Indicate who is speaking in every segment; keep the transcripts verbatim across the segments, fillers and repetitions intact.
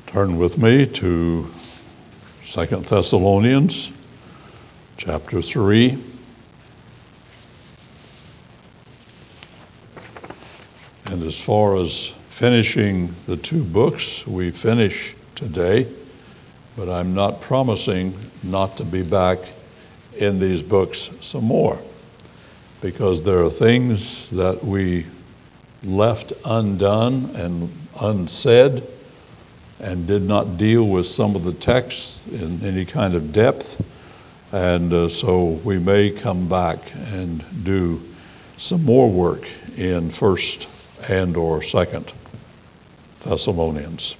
Speaker 1: Turn with me to Second Thessalonians chapter three. And as far as finishing the two books, we finish today, but I'm not promising not to be back in these books some more, because there are things that we left undone and unsaid and did not deal with some of the texts in any kind of depth. And uh, so we may come back and do some more work in First and or Second Thessalonians.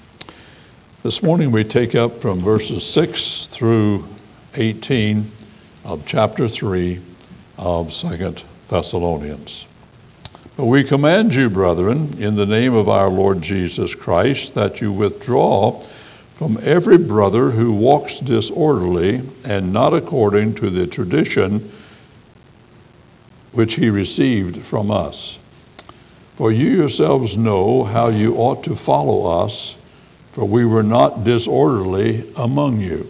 Speaker 1: This morning we take up from verses six through eighteen of chapter three of Second Thessalonians. But we command you, brethren, in the name of our Lord Jesus Christ, that you withdraw from every brother who walks disorderly and not according to the tradition which he received from us. For you yourselves know how you ought to follow us, for we were not disorderly among you,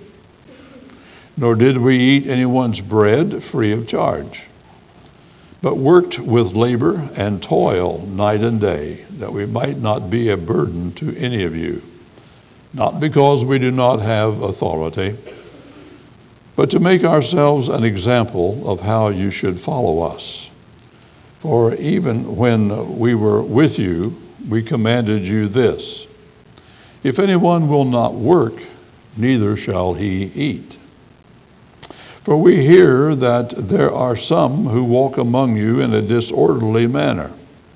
Speaker 1: nor did we eat anyone's bread free of charge, but worked with labor and toil night and day, that we might not be a burden to any of you, not because we do not have authority, but to make ourselves an example of how you should follow us. For even when we were with you, we commanded you this: if anyone will not work, neither shall he eat. For we hear that there are some who walk among you in a disorderly manner,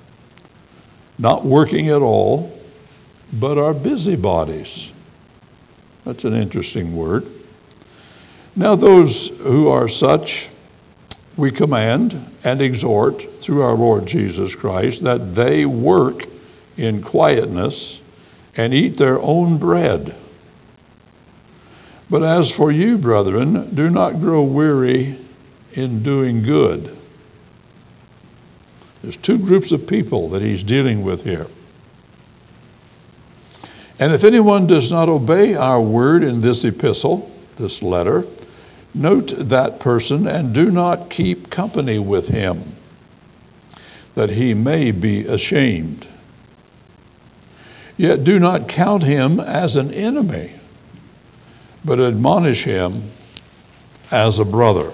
Speaker 1: not working at all, but are busybodies. That's an interesting word. Now those who are such, we command and exhort through our Lord Jesus Christ that they work in quietness and eat their own bread. But as for you, brethren, do not grow weary in doing good. There's two groups of people that he's dealing with here. And if anyone does not obey our word in this epistle, this letter, note that person and do not keep company with him, that he may be ashamed. Yet do not count him as an enemy, but admonish him as a brother.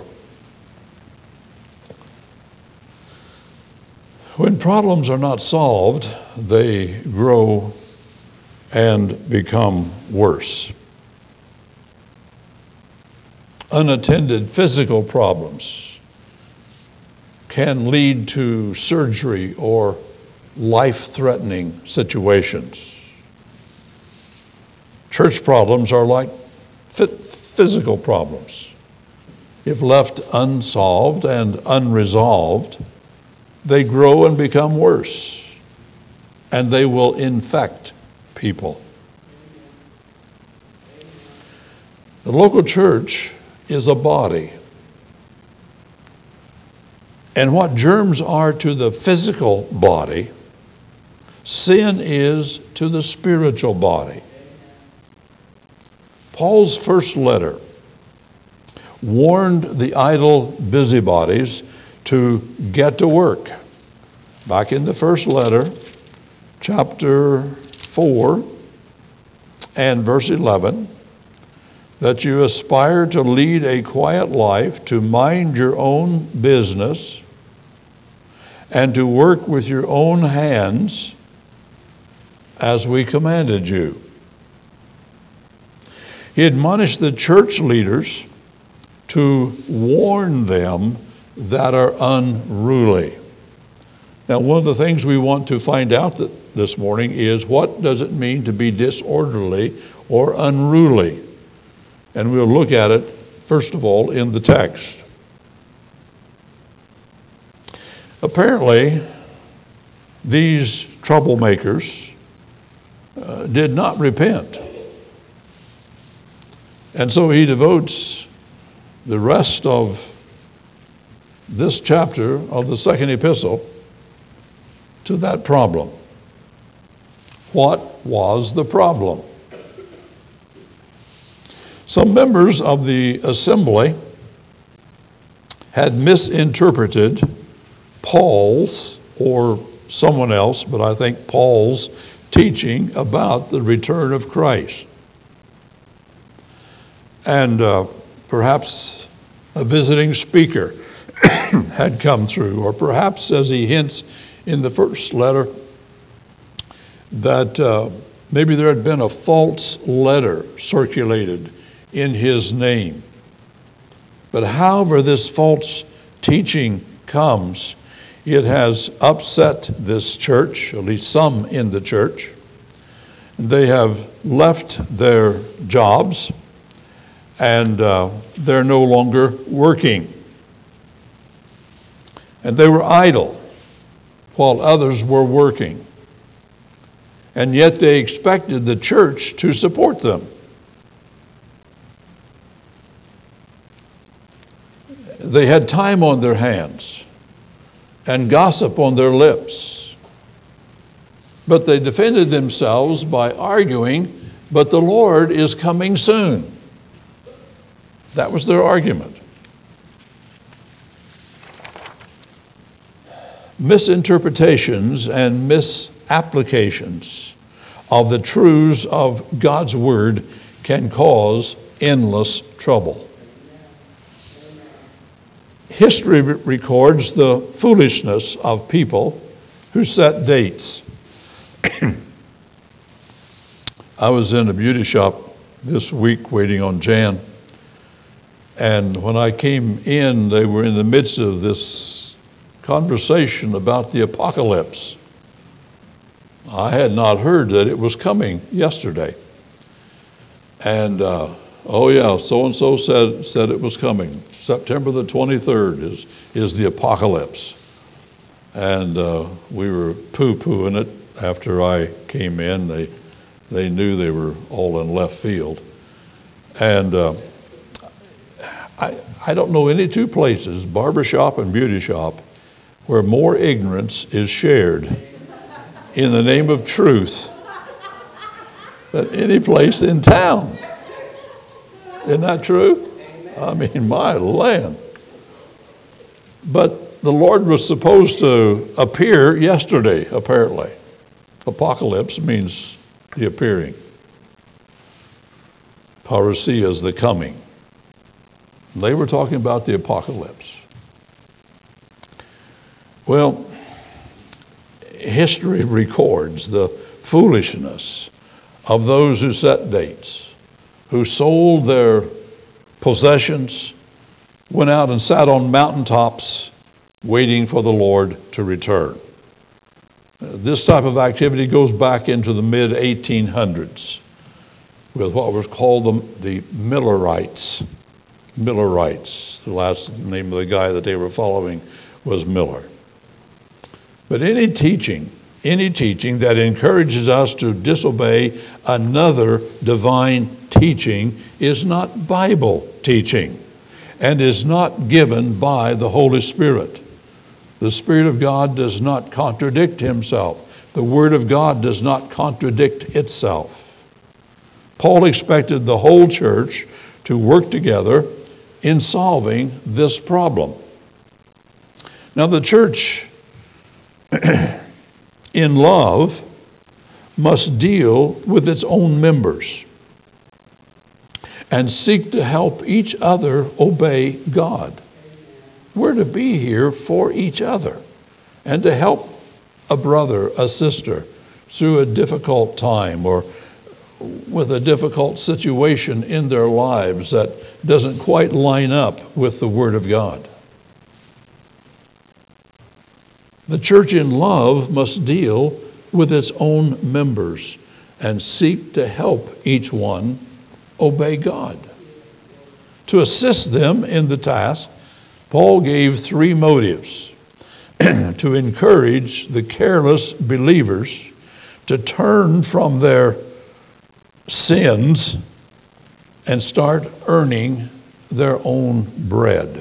Speaker 1: When problems are not solved, they grow and become worse. Unattended physical problems can lead to surgery or life-threatening situations. Church problems are like physical problems. If left unsolved and unresolved, they grow and become worse, and they will infect people. The local church is a body, and what germs are to the physical body, sin is to the spiritual body. Paul's first letter warned the idle busybodies to get to work. Back in the first letter, chapter four and verse eleven, that you aspire to lead a quiet life, to mind your own business, and to work with your own hands as we commanded you. He admonished the church leaders to warn them that are unruly. Now, one of the things we want to find out that this morning is, what does it mean to be disorderly or unruly? And we'll look at it, first of all, in the text. Apparently, these troublemakers uh, did not repent. And so he devotes the rest of this chapter of the second epistle to that problem. What was the problem? Some members of the assembly had misinterpreted Paul's, or someone else, but I think Paul's, teaching about the return of Christ. And uh, perhaps a visiting speaker had come through, or perhaps, as he hints in the first letter, that uh, maybe there had been a false letter circulated in his name. But however this false teaching comes, it has upset this church, at least some in the church. They have left their jobs, and uh, they're no longer working. And they were idle while others were working. And yet they expected the church to support them. They had time on their hands and gossip on their lips. But they defended themselves by arguing, but the Lord is coming soon. That was their argument. Misinterpretations and misapplications of the truths of God's Word can cause endless trouble. History records the foolishness of people who set dates. I was in a beauty shop this week waiting on Jan, and when I came in, they were in the midst of this conversation about the apocalypse. I had not heard that it was coming yesterday. And, uh, oh yeah, so-and-so said said it was coming. September the twenty-third is, is the apocalypse. And uh, we were poo-pooing it after I came in. They they knew they were all in left field. And uh, I, I don't know any two places, barbershop and beauty shop, where more ignorance is shared in the name of truth than any place in town. Isn't that true? I mean, my land. But the Lord was supposed to appear yesterday, apparently. Apocalypse means the appearing. Parousia is the coming. They were talking about the apocalypse. Well, history records the foolishness of those who set dates, who sold their possessions, went out and sat on mountaintops waiting for the Lord to return. This type of activity goes back into the mid eighteen hundreds with what was called the, the Millerites. Millerites. The last name of the guy that they were following was Miller. But any teaching, any teaching that encourages us to disobey another divine teaching is not Bible teaching and is not given by the Holy Spirit. The Spirit of God does not contradict himself. The Word of God does not contradict itself. Paul expected the whole church to work together in solving this problem. Now, the church, in love, must deal with its own members and seek to help each other obey God. We're to be here for each other and to help a brother, a sister, through a difficult time or with a difficult situation in their lives that doesn't quite line up with the Word of God. The church in love must deal with its own members and seek to help each one obey God. To assist them in the task, Paul gave three motives to encourage the careless believers to turn from their sins and start earning their own bread.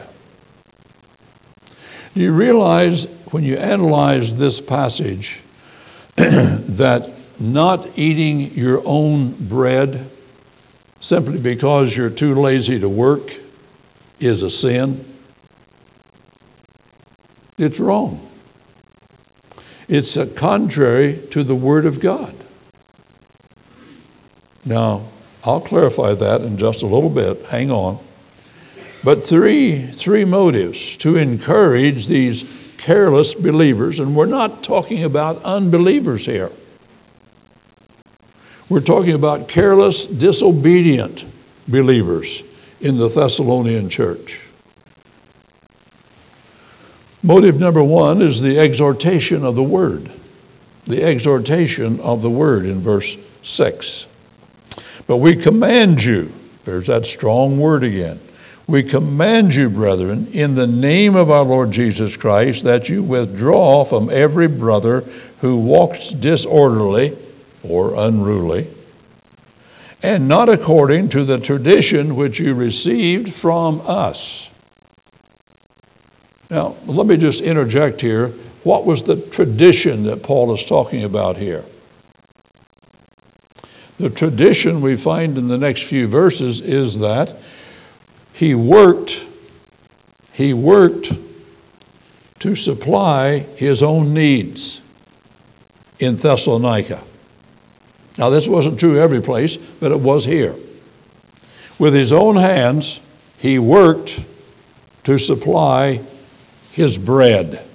Speaker 1: Do you realize when you analyze this passage that not eating your own bread simply because you're too lazy to work is a sin. It's wrong. It's uh, contrary to the Word of God. Now, I'll clarify that in just a little bit. Hang on. But three, three motives to encourage these careless believers, and we're not talking about unbelievers here. We're talking about careless, disobedient believers in the Thessalonian church. Motive number one is the exhortation of the Word. The exhortation of the Word in verse six. But we command you, there's that strong word again. We command you, brethren, in the name of our Lord Jesus Christ, that you withdraw from every brother who walks disorderly or unruly, and not according to the tradition which you received from us. Now, let me just interject here. What was the tradition that Paul is talking about here? The tradition we find in the next few verses is that he worked, he worked to supply his own needs in Thessalonica. Now, this wasn't true every place, but it was here. With his own hands, he worked to supply his bread.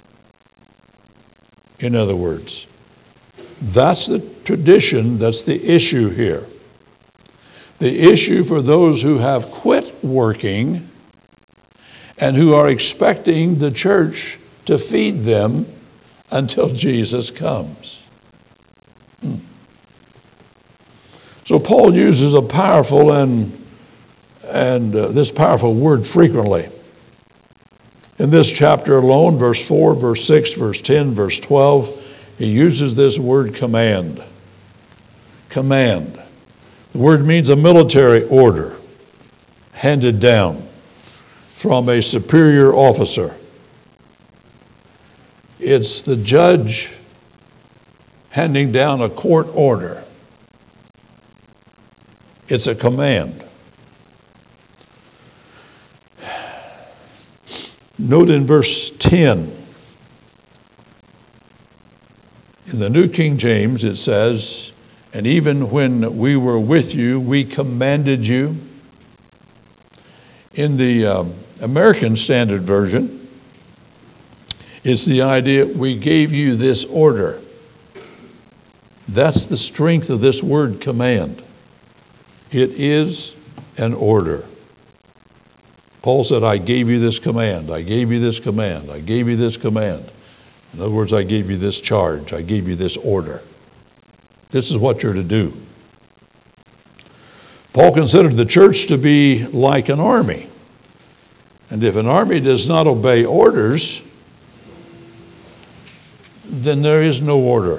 Speaker 1: In other words, that's the tradition, that's the issue here. The issue for those who have quit working and who are expecting the church to feed them until Jesus comes. Hmm. So Paul uses a powerful and, and uh, this powerful word frequently. In this chapter alone, verse four, verse six, verse ten, verse twelve, he uses this word command. Command. The word means a military order handed down from a superior officer. It's the judge handing down a court order. It's a command. Note in verse ten, in the New King James it says, and even when we were with you, we commanded you. In the um, American Standard Version, it's the idea, we gave you this order. That's the strength of this word command. It is an order. Paul said, I gave you this command, I gave you this command, I gave you this command. In other words, I gave you this charge, I gave you this order. This is what you're to do. Paul considered the church to be like an army. And if an army does not obey orders, then there is no order.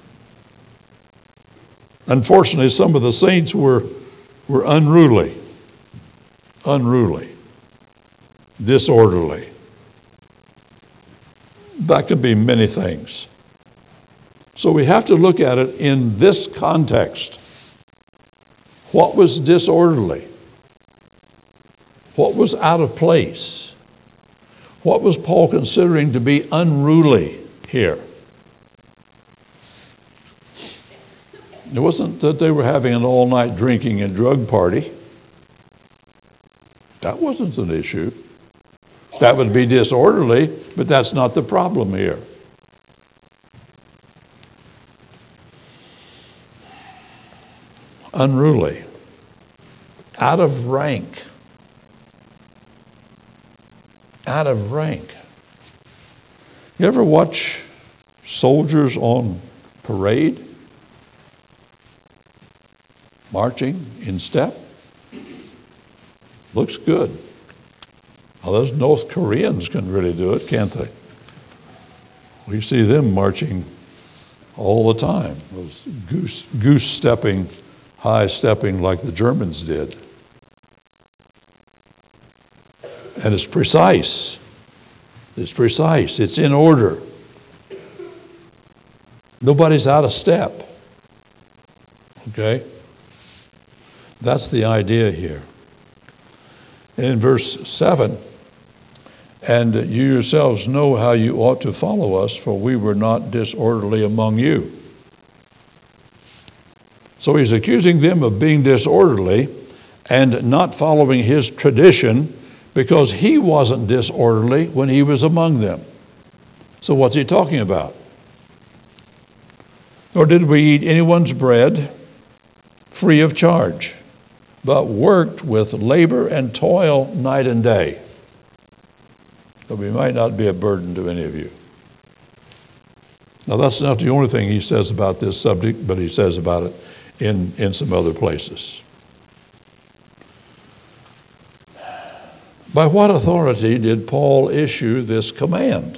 Speaker 1: Unfortunately, some of the saints were, were unruly, unruly, disorderly. That could be many things. So we have to look at it in this context. What was disorderly? What was out of place? What was Paul considering to be unruly here? It wasn't that they were having an all-night drinking and drug party. That wasn't an issue. That would be disorderly, but that's not the problem here. Unruly, out of rank, out of rank. You ever watch soldiers on parade, marching in step? Looks good. Well, those North Koreans can really do it, can't they? We see them marching all the time, those goose, goose stepping, high stepping like the Germans did. And it's precise. It's precise. It's in order. Nobody's out of step. Okay? That's the idea here. In verse seven, and you yourselves know how you ought to follow us, for we were not disorderly among you. So he's accusing them of being disorderly and not following his tradition because he wasn't disorderly when he was among them. So what's he talking about? Nor did we eat anyone's bread free of charge, but worked with labor and toil night and day, that we might not be a burden to any of you. Now that's not the only thing he says about this subject, but he says about it in, in some other places. By what authority did Paul issue this command?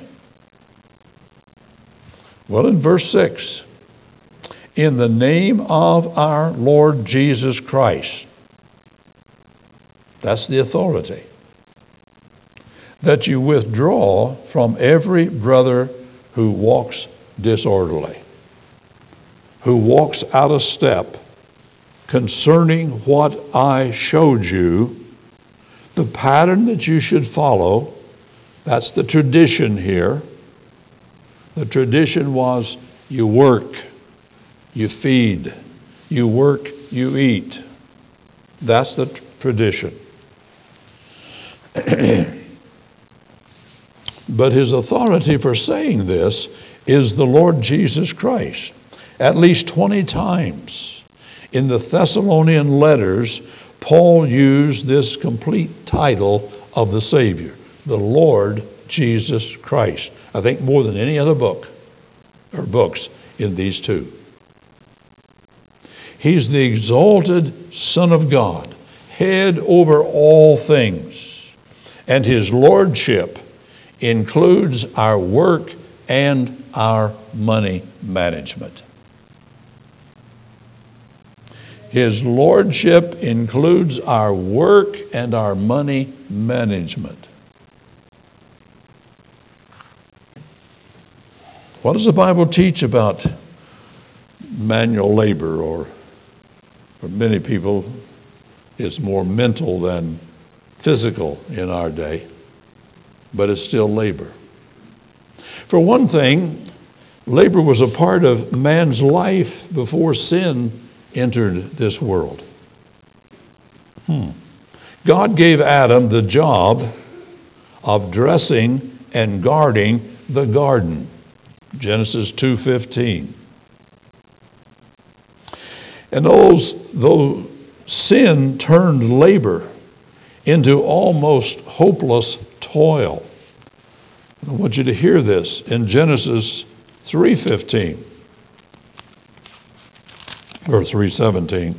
Speaker 1: Well, in verse six, in the name of our Lord Jesus Christ. That's the authority. That you withdraw from every brother who walks disorderly, who walks out of step concerning what I showed you, the pattern that you should follow. That's the tradition here. The tradition was you work, you feed, you work, you eat. That's the t- tradition. But his authority for saying this is the Lord Jesus Christ. At least twenty times in the Thessalonian letters, Paul used this complete title of the Savior, the Lord Jesus Christ. I think more than any other book or books in these two. He's the exalted Son of God, head over all things, and his lordship includes our work and our money management. His lordship includes our work and our money management. What does the Bible teach about manual labor? Or for many people, it's more mental than physical in our day, but it's still labor. For one thing, labor was a part of man's life before sin entered this world. Hmm. God gave Adam the job of dressing and guarding the garden. Genesis two fifteen. And those, though sin turned labor into almost hopeless toil. I want you to hear this in Genesis three fifteen. Or three seventeen.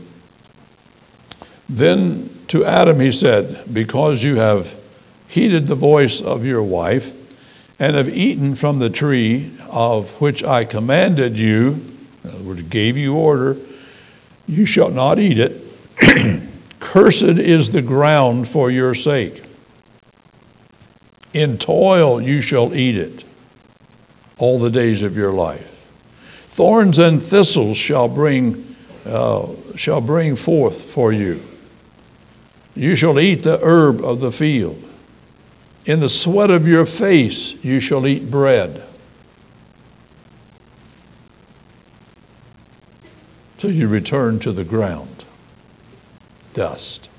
Speaker 1: Then to Adam he said, because you have heeded the voice of your wife, and have eaten from the tree of which I commanded you, in other words, gave you order, you shall not eat it. Cursed is the ground for your sake. In toil you shall eat it all the days of your life. Thorns and thistles shall bring Uh, shall bring forth for you. You shall eat the herb of the field. In the sweat of your face you shall eat bread, till you return to the ground, dust.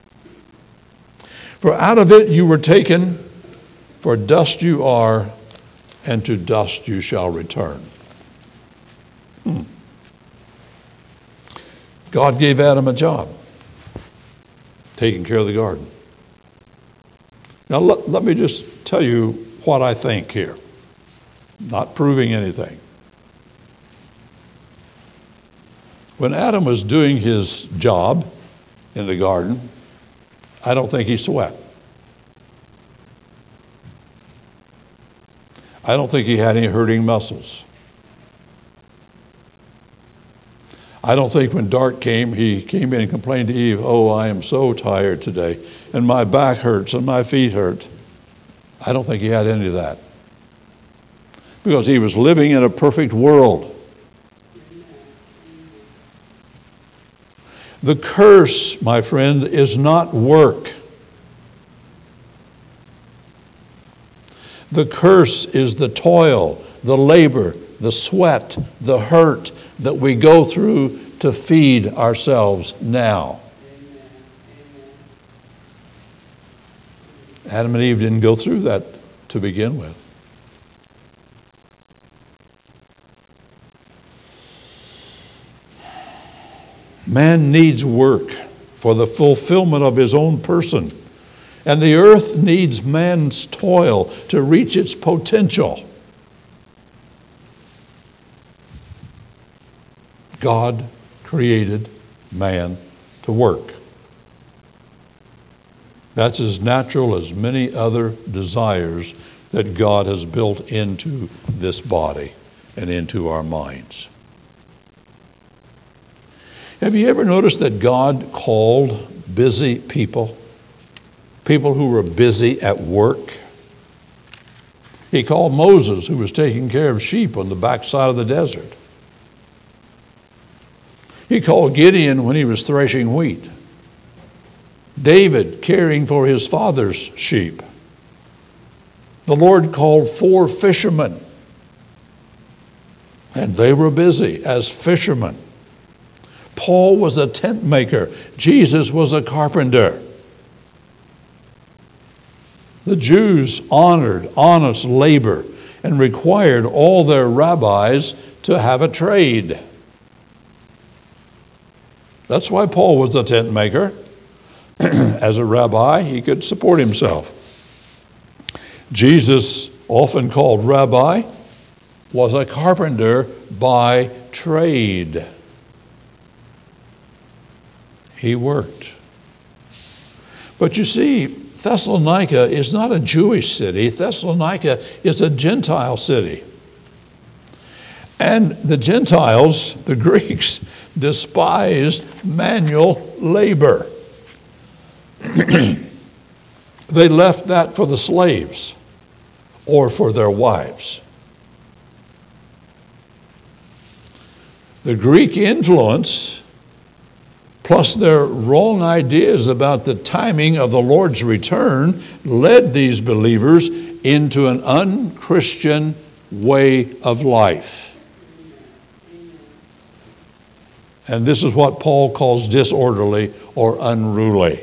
Speaker 1: For out of it you were taken, for dust you are, and to dust you shall return. Hmm. God gave Adam a job, taking care of the garden. Now let, let me just tell you what I think here, not proving anything. When Adam was doing his job in the garden, I don't think he sweat. I don't think he had any hurting muscles. I don't think when dark came, he came in and complained to Eve, oh, I am so tired today, and my back hurts and my feet hurt. I don't think he had any of that. Because he was living in a perfect world. The curse, my friend, is not work. The curse is the toil, the labor, the sweat, the hurt that we go through to feed ourselves now. Adam and Eve didn't go through that to begin with. Man needs work for the fulfillment of his own person, and the earth needs man's toil to reach its potential. God created man to work. That's as natural as many other desires that God has built into this body and into our minds. Have you ever noticed that God called busy people, people who were busy at work? He called Moses, who was taking care of sheep on the backside of the desert. He called Gideon when he was threshing wheat. David caring for his father's sheep. The Lord called four fishermen, and they were busy as fishermen. Paul was a tent maker. Jesus was a carpenter. The Jews honored honest labor and required all their rabbis to have a trade. That's why Paul was a tent maker. As a rabbi, he could support himself. Jesus, often called rabbi, was a carpenter by trade. He worked. But you see, Thessalonica is not a Jewish city. Thessalonica is a Gentile city. And the Gentiles, the Greeks, despised manual labor. They left that for the slaves or for their wives. The Greek influence, plus their wrong ideas about the timing of the Lord's return, led these believers into an unchristian way of life. And this is what Paul calls disorderly or unruly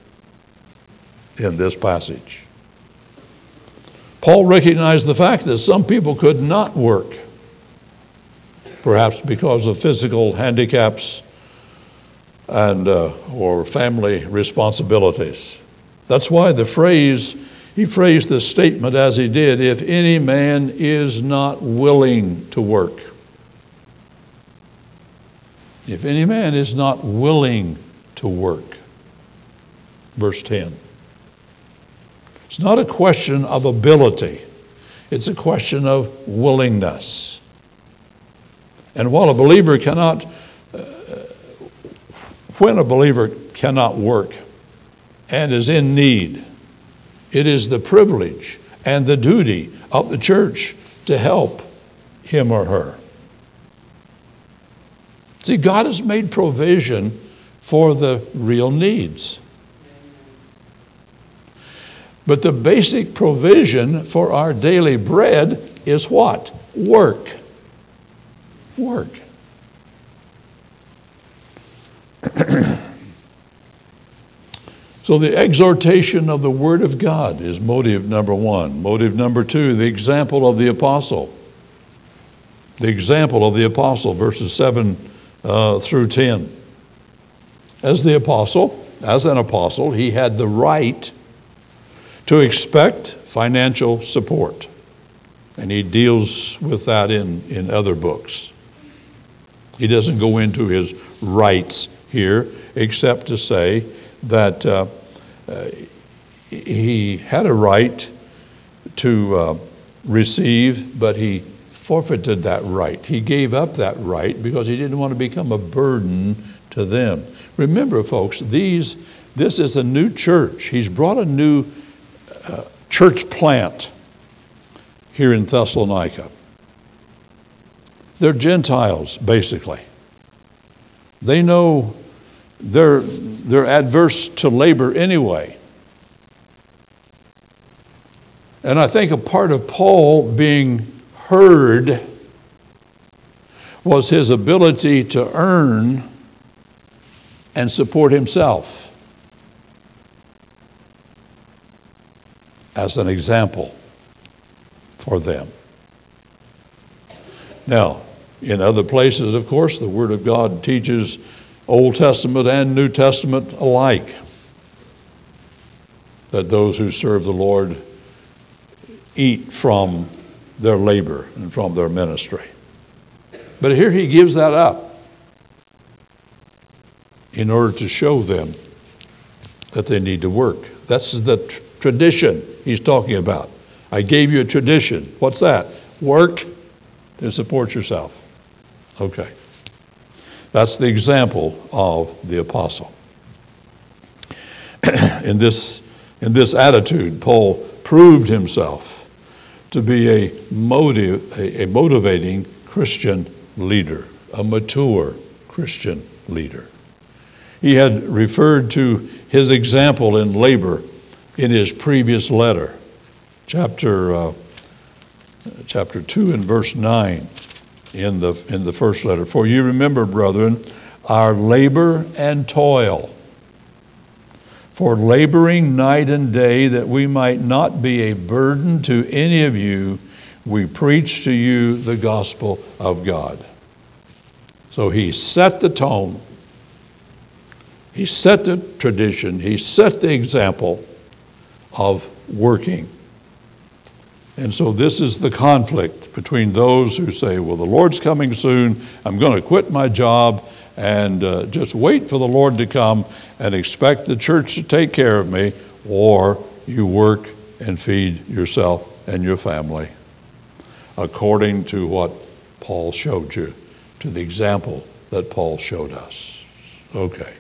Speaker 1: in this passage. Paul recognized the fact that some people could not work, perhaps because of physical handicaps and uh, or family responsibilities. That's why the phrase, he phrased the statement as he did, if any man is not willing to work. If any man is not willing to work. Verse ten. It's not a question of ability. It's a question of willingness. And while a believer cannot, uh, when a believer cannot work and is in need, it is the privilege and the duty of the church to help him or her. See, God has made provision for the real needs. But the basic provision for our daily bread is what? Work. Work. So the exhortation of the Word of God is motive number one. Motive number two, the example of the apostle. The example of the apostle, verses seven uh, through ten. As the apostle, as an apostle, he had the right to expect financial support. And he deals with that in, in other books. He doesn't go into his rights here, except to say that uh, uh, he had a right to uh, receive, but he forfeited that right. He gave up that right because he didn't want to become a burden to them. Remember, folks, these this is a new church. He's brought a new uh, church plant here in Thessalonica. They're Gentiles, basically. They know they're, they're adverse to labor anyway. And I think a part of Paul being heard was his ability to earn and support himself as an example for them. Now, in other places, of course, the Word of God teaches Old Testament and New Testament alike that those who serve the Lord eat from their labor and from their ministry. But here he gives that up in order to show them that they need to work. That's the tr- tradition he's talking about. I gave you a tradition. What's that? Work to support yourself. Okay. That's the example of the apostle. in this in this attitude, Paul proved himself to be a motive a, a motivating Christian leader, a mature Christian leader. He had referred to his example in labor in his previous letter, chapter uh, chapter two and verse nine in the in the first letter. For you remember, brethren, our labor and toil, for laboring night and day, that we might not be a burden to any of you, we preach to you the gospel of God. So he set the tone. He set the tradition. He set the example of working. And so this is the conflict between those who say, well, the Lord's coming soon. I'm going to quit my job and uh, just wait for the Lord to come and expect the church to take care of me, or you work and feed yourself and your family according to what Paul showed you, to the example that Paul showed us. Okay.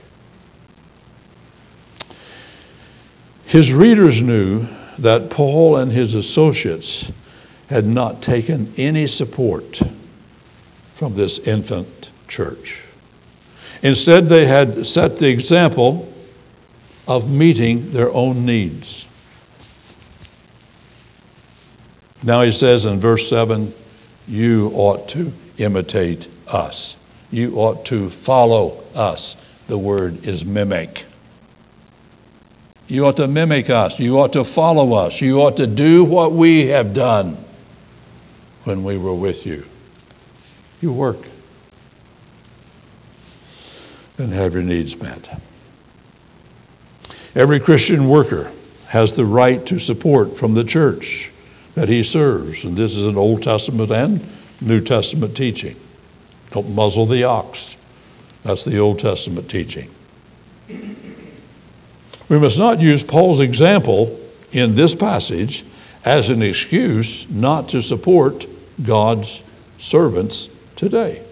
Speaker 1: His readers knew that Paul and his associates had not taken any support from this infant church. Instead, they had set the example of meeting their own needs. Now he says in verse seven, you ought to imitate us. You ought to follow us. The word is mimic. You ought to mimic us. You ought to follow us. You ought to do what we have done when we were with you. You work and have your needs met. Every Christian worker has the right to support from the church that he serves. And this is an Old Testament and New Testament teaching. Don't muzzle the ox. That's the Old Testament teaching. We must not use Paul's example in this passage as an excuse not to support God's servants today.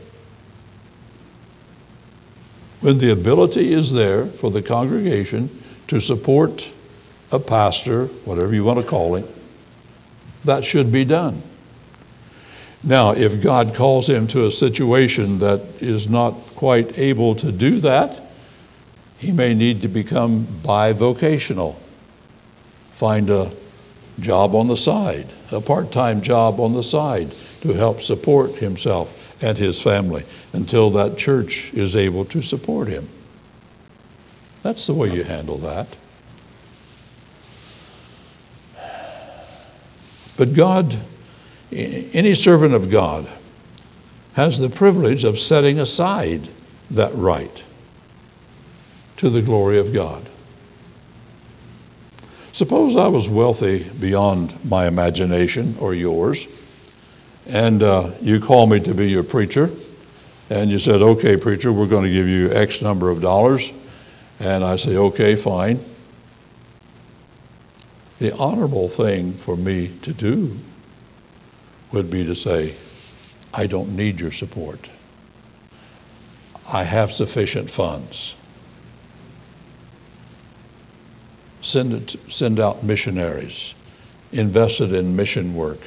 Speaker 1: When the ability is there for the congregation to support a pastor, whatever you want to call him, that should be done. Now, if God calls him to a situation that is not quite able to do that, he may need to become bivocational. Find a job on the side, a part-time job on the side to help support himself and his family until that church is able to support him. That's the way you handle that. But God, any servant of God, has the privilege of setting aside that right to the glory of God. Suppose I was wealthy beyond my imagination or yours, and uh, you call me to be your preacher, and you said, okay, preacher, we're going to give you X number of dollars, and I say, okay, fine. The honorable thing for me to do would be to say, I don't need your support. I have sufficient funds. Send it, send out missionaries, invested in mission work.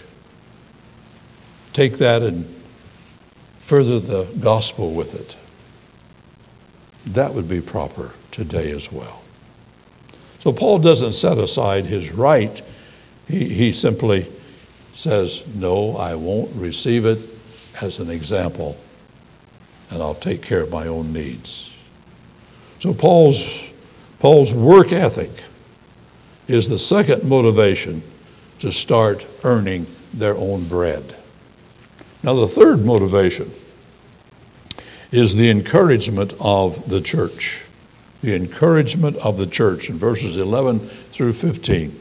Speaker 1: Take that and further the gospel with it. that would be proper today as well. So Paul doesn't set aside his right. He, he simply says, no, I won't receive it as an example, and I'll take care of my own needs. So Paul's, Paul's work ethic is the second motivation to start earning their own bread. Now the third motivation is the encouragement of the church. The encouragement of the church in verses eleven through fifteen.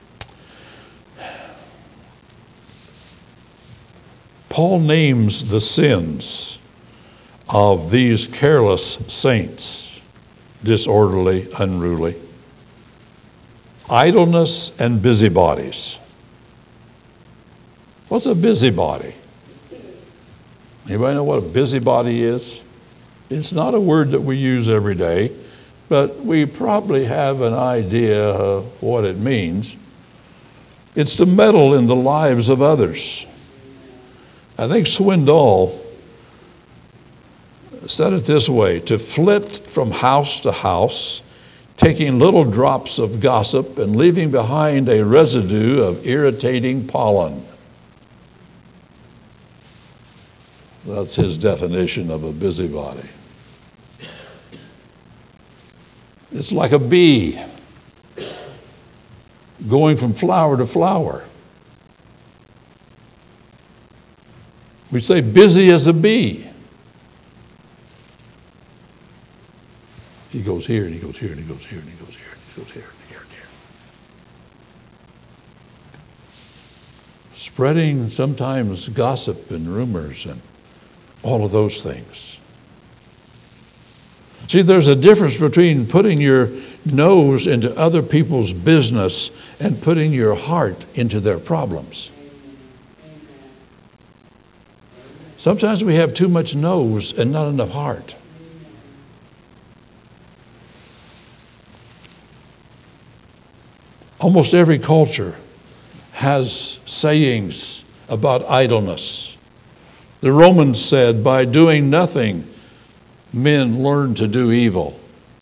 Speaker 1: Paul names the sins of these careless saints: disorderly, unruly, idleness, and busybodies. What's a busybody? Anybody know what a busybody is? It's not a word that we use every day, but we probably have an idea of what it means. It's to meddle in the lives of others. I think Swindoll said it this way: to flit from house to house, taking little drops of gossip and leaving behind a residue of irritating pollen. That's his definition of a busybody. It's like a bee going from flower to flower. We say busy as a bee. He goes here and he goes here and he goes here and he goes here and he goes here and here and here. Spreading sometimes gossip and rumors and all of those things. See, there's a difference between putting your nose into other people's business and putting your heart into their problems. Sometimes we have too much nose and not enough heart. Almost every culture has sayings about idleness. The Romans said, by doing nothing, men learn to do evil.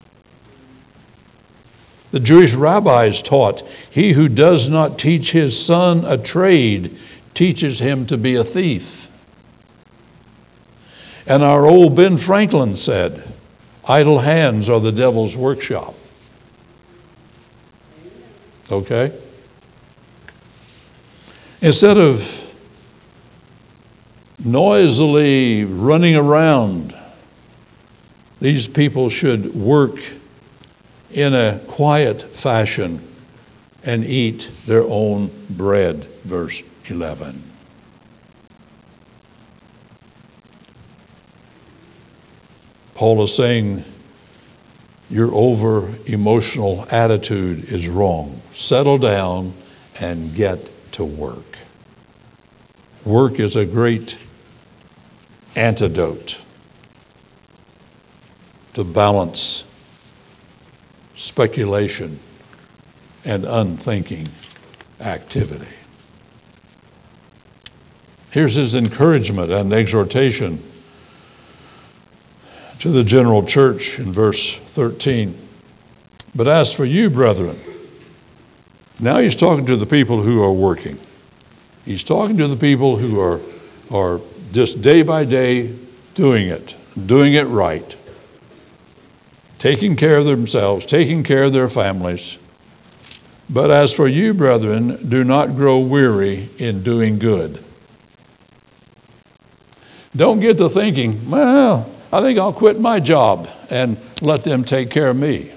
Speaker 1: The Jewish rabbis taught, he who does not teach his son a trade teaches him to be a thief. And our old Ben Franklin said, idle hands are the devil's workshop. Okay? Instead of noisily running around, these people should work in a quiet fashion and eat their own bread, verse eleven. Paul is saying your over-emotional attitude is wrong. Settle down and get to work. Work is a great antidote to balance speculation and unthinking activity. Here's his encouragement and exhortation to the general church in verse thirteen. But as for you, brethren, now he's talking to the people who are working. He's talking to the people who are, are just day by day doing it, doing it right, taking care of themselves, taking care of their families. But as for you, brethren, do not grow weary in doing good. Don't get to thinking, well, I think I'll quit my job and let them take care of me.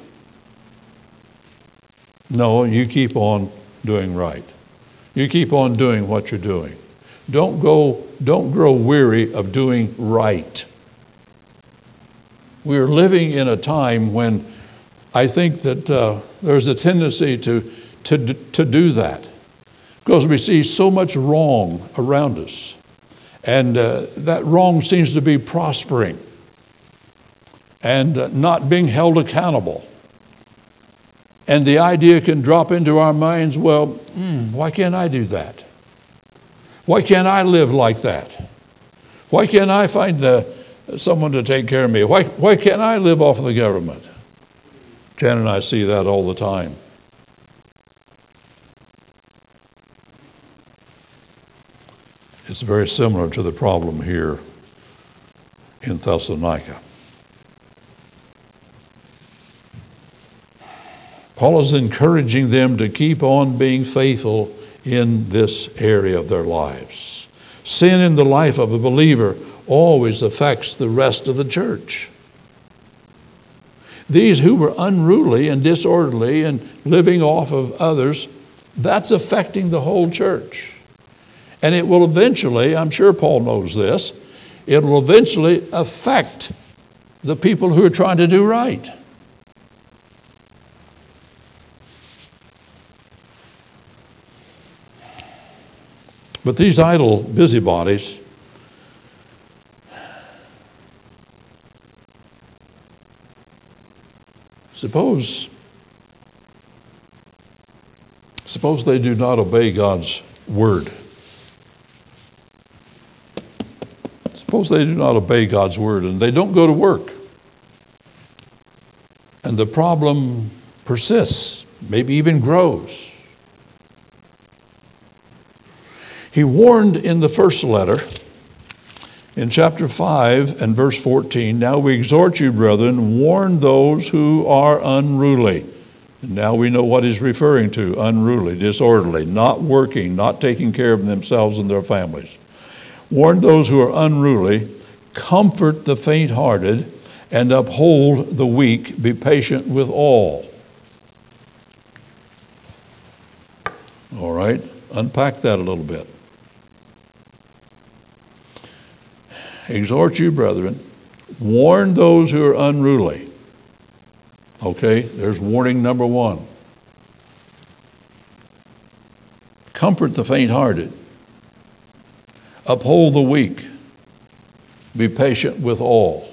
Speaker 1: No, you keep on doing right. You keep on doing what you're doing. Don't go, don't grow weary of doing right. We're living in a time when I think that uh, there's a tendency to, to, to do that because we see so much wrong around us. And uh, that wrong seems to be prospering and uh, not being held accountable. And the idea can drop into our minds, well, mm, why can't I do that? Why can't I live like that? Why can't I find the, someone to take care of me. Why, why can't I live off of the government? Jan and I see that all the time. It's very similar to the problem here in Thessalonica. Paul is encouraging them to keep on being faithful in this area of their lives. Sin in the life of a believer always affects the rest of the church. These who were unruly and disorderly and living off of others, that's affecting the whole church. And it will eventually, I'm sure Paul knows this, it will eventually affect the people who are trying to do right. But these idle busybodies suppose suppose they do not obey God's word. Suppose they do not obey God's word and they don't go to work. And the problem persists, maybe even grows. He warned in the first letter, in chapter five and verse fourteen, "Now we exhort you, brethren, warn those who are unruly." And now we know what he's referring to, unruly, disorderly, not working, not taking care of themselves and their families. Warn those who are unruly, comfort the faint-hearted, and uphold the weak, be patient with all. All right, unpack that a little bit. Exhort you, brethren, warn those who are unruly. Okay, there's warning number one. Comfort the faint-hearted. Uphold the weak. Be patient with all.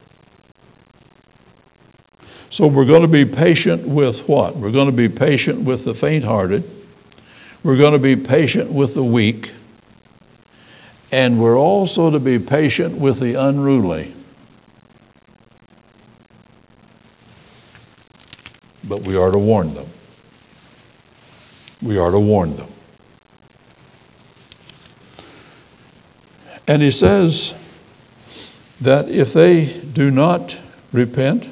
Speaker 1: So we're going to be patient with what? We're going to be patient with the faint-hearted. We're going to be patient with the weak. And we're also to be patient with the unruly. But we are to warn them. We are to warn them. And he says that if they do not repent,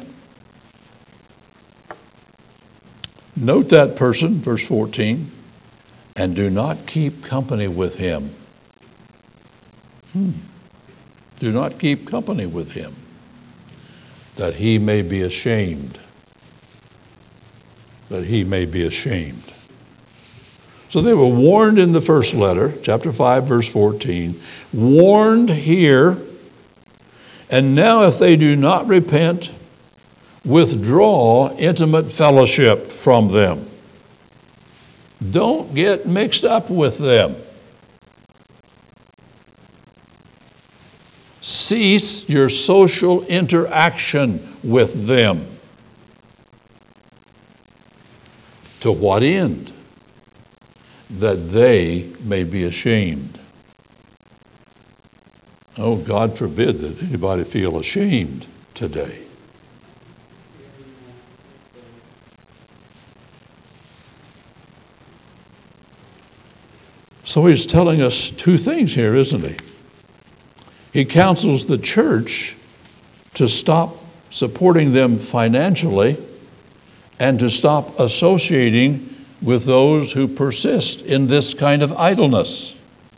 Speaker 1: note that person, verse fourteen, and do not keep company with him. Hmm. Do not keep company with him, that he may be ashamed. That he may be ashamed. So they were warned in the first letter, chapter five, verse fourteen, warned here, and now if they do not repent, withdraw intimate fellowship from them. Don't get mixed up with them. Cease your social interaction with them. To what end? That they may be ashamed. Oh, God forbid that anybody feel ashamed today. So he's telling us two things here, isn't he? He counsels the church to stop supporting them financially and to stop associating with those who persist in this kind of idleness.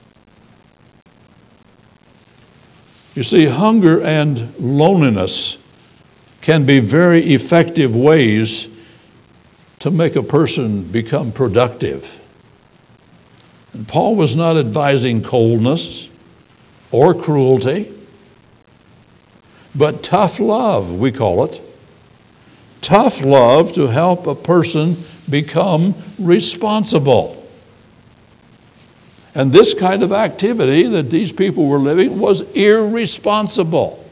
Speaker 1: You see, hunger and loneliness can be very effective ways to make a person become productive. And Paul was not advising coldness or cruelty, but tough love, we call it. Tough love to help a person become responsible. And this kind of activity that these people were living was irresponsible.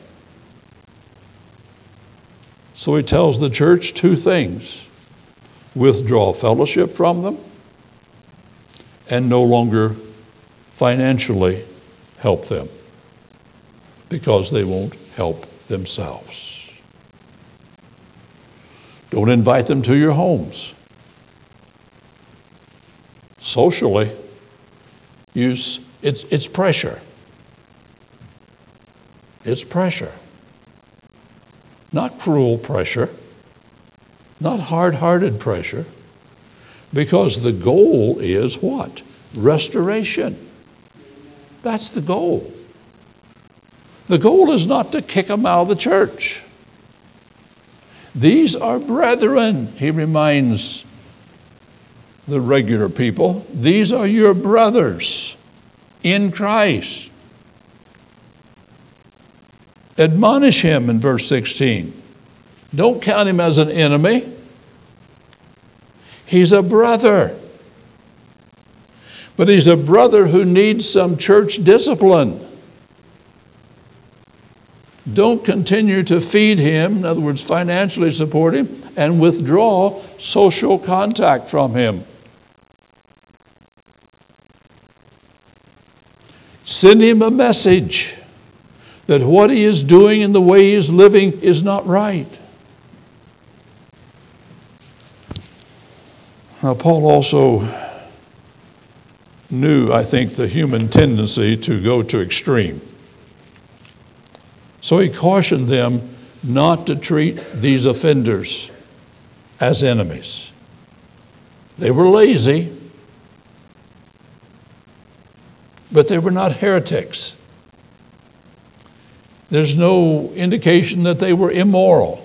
Speaker 1: So he tells the church two things: withdraw fellowship from them and no longer financially help them. because they won't help themselves. Don't invite them to your homes. Socially, use it's it's pressure. It's pressure. Not cruel pressure, not hard-hearted pressure, because the goal is what? Restoration. That's the goal. The goal is not to kick them out of the church. These are brethren, he reminds the regular people. These are your brothers in Christ. Admonish him in verse sixteen. Don't count him as an enemy. He's a brother. But he's a brother who needs some church discipline. Don't continue to feed him, in other words, financially support him, and withdraw social contact from him. Send him a message that what he is doing and the way he is living is not right. Now, Paul also knew, I think, the human tendency to go to extreme. So he cautioned them not to treat these offenders as enemies. They were lazy, but they were not heretics. There's no indication that they were immoral.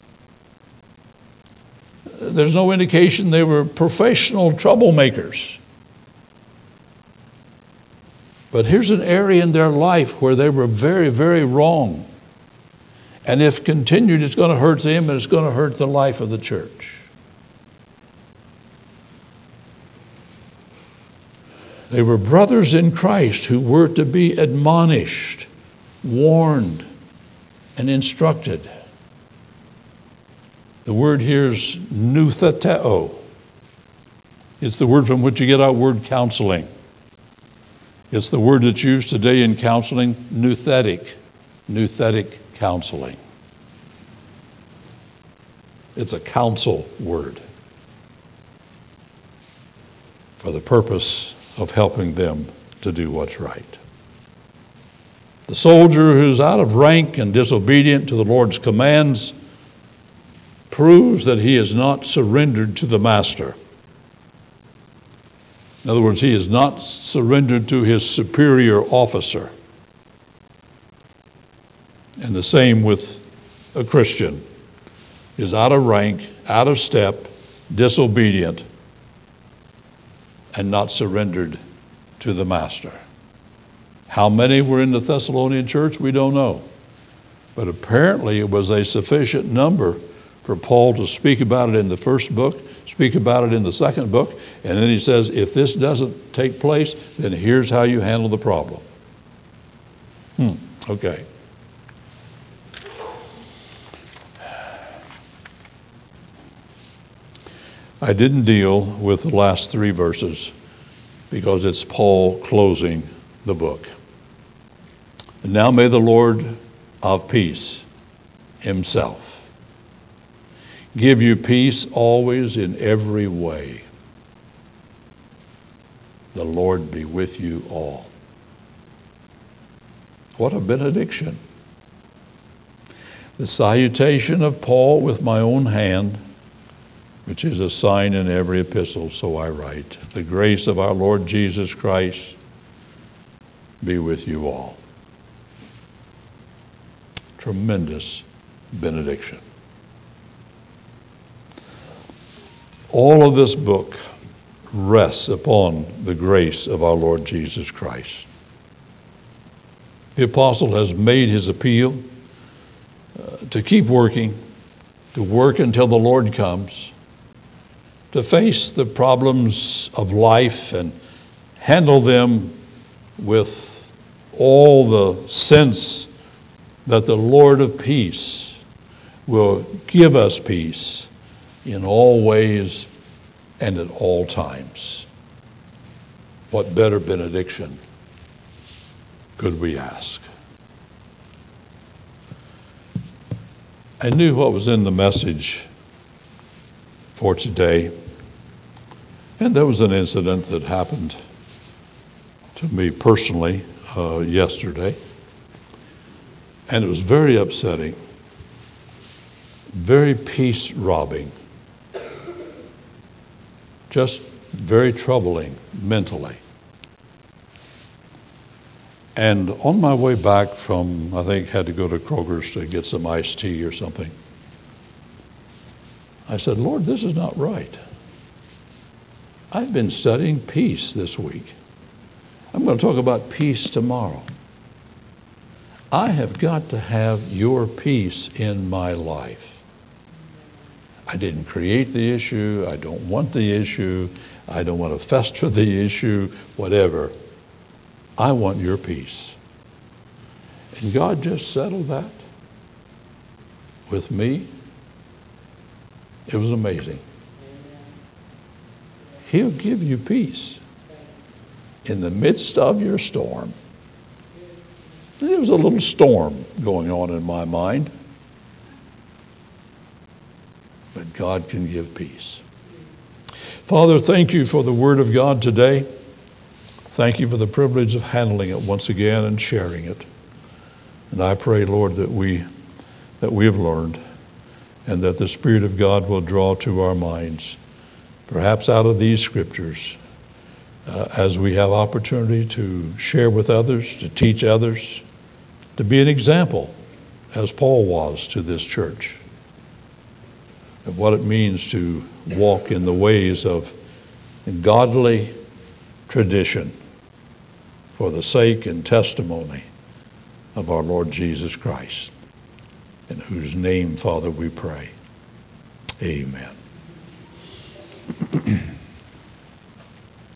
Speaker 1: There's no indication they were professional troublemakers. But here's an area in their life where they were very, very wrong. And if continued, it's going to hurt them and it's going to hurt the life of the church. They were brothers in Christ who were to be admonished, warned, and instructed. The word here is noutheteo. It's the word from which you get our word counseling. It's the word that's used today in counseling, nouthetic, nouthetic counseling. It's a counsel word for the purpose of helping them to do what's right. The soldier who's out of rank and disobedient to the Lord's commands proves that he is not surrendered to the master. In other words, he is not surrendered to his superior officer. And the same with a Christian. He is out of rank, out of step, disobedient, and not surrendered to the master. How many were in the Thessalonian church? We don't know. But apparently it was a sufficient number for Paul to speak about it in the first book, speak about it in the second book, and then he says, if this doesn't take place, then here's how you handle the problem. Hmm, okay. I didn't deal with the last three verses because it's Paul closing the book. And now may the Lord of peace himself give you peace always in every way. The Lord be with you all. What a benediction. The salutation of Paul with my own hand, which is a sign in every epistle, so I write. The grace of our Lord Jesus Christ be with you all. Tremendous benediction. All of this book rests upon the grace of our Lord Jesus Christ. The apostle has made his appeal uh, to keep working, to work until the Lord comes, to face the problems of life and handle them with all the sense that the Lord of peace will give us peace in all ways and at all times. What better benediction could we ask? I knew what was in the message for today. And there was an incident that happened to me personally uh, yesterday. And it was very upsetting, very peace-robbing, just very troubling mentally. And on my way back from, I think, had to go to Kroger's to get some iced tea or something, I said, Lord, this is not right. I've been studying peace this week. I'm going to talk about peace tomorrow. I have got to have your peace in my life. I didn't create the issue. I don't want the issue. I don't want to fester the issue, whatever. I want your peace. And God just settled that with me. It was amazing. He'll give you peace in the midst of your storm. There was a little storm going on in my mind, but God can give peace. Father, thank you for the Word of God today. Thank you for the privilege of handling it once again and sharing it. And I pray, Lord, that we that we have learned and that the Spirit of God will draw to our minds, perhaps out of these scriptures, uh, as we have opportunity to share with others, to teach others, to be an example, as Paul was to this church, of what it means to walk in the ways of godly tradition for the sake and testimony of our Lord Jesus Christ, in whose name, Father, we pray. Amen.